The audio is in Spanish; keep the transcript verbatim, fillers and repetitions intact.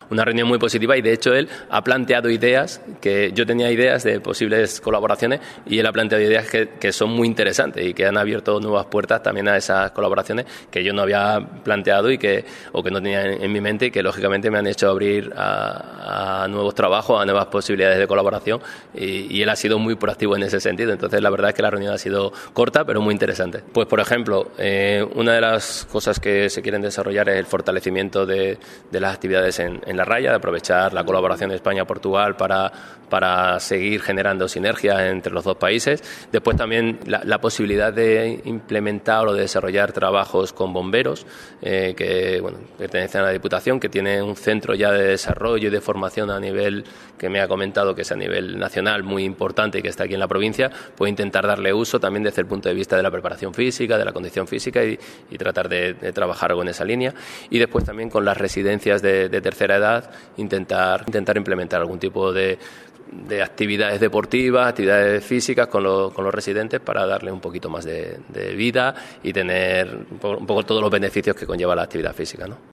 una reunión muy positiva y de hecho él ha planteado ideas que yo tenía ideas de posibles colaboraciones y él ha planteado ideas que, que son muy interesantes y que han abierto nuevas puertas también a esas colaboraciones que yo no había planteado y que o que no tenía en, en mi mente y que lógicamente me han hecho abrir a, a nuevos trabajos, a nuevas posibilidades de colaboración y, y él ha sido muy proactivo en ese sentido. Entonces la verdad es que la reunión ha sido corta pero muy interesante. Pues por ejemplo, eh, una de las cosas que se quieren desarrollar es el fortalecimiento de, de las actividades en, en la raya, de aprovechar la colaboración de España-Portugal para, para seguir generando sinergias entre los dos países. Después también la, la posibilidad de implementar o de desarrollar trabajos con bomberos eh, que bueno, pertenecen a la Diputación, que tiene un centro ya de desarrollo y de formación a nivel, que me ha comentado que es a nivel nacional muy importante y que está aquí en la provincia, pues intentar darle uso también desde el punto de vista de la preparación física, de la condición física y, y tratar de, de trabajar algo en esa línea. Y después también con las residencias de, de tercera edad intentar, intentar implementar algún tipo de de actividades deportivas, actividades físicas con los, con los residentes para darle un poquito más de, de vida y tener un poco, un poco todos los beneficios que conlleva la actividad física, ¿no?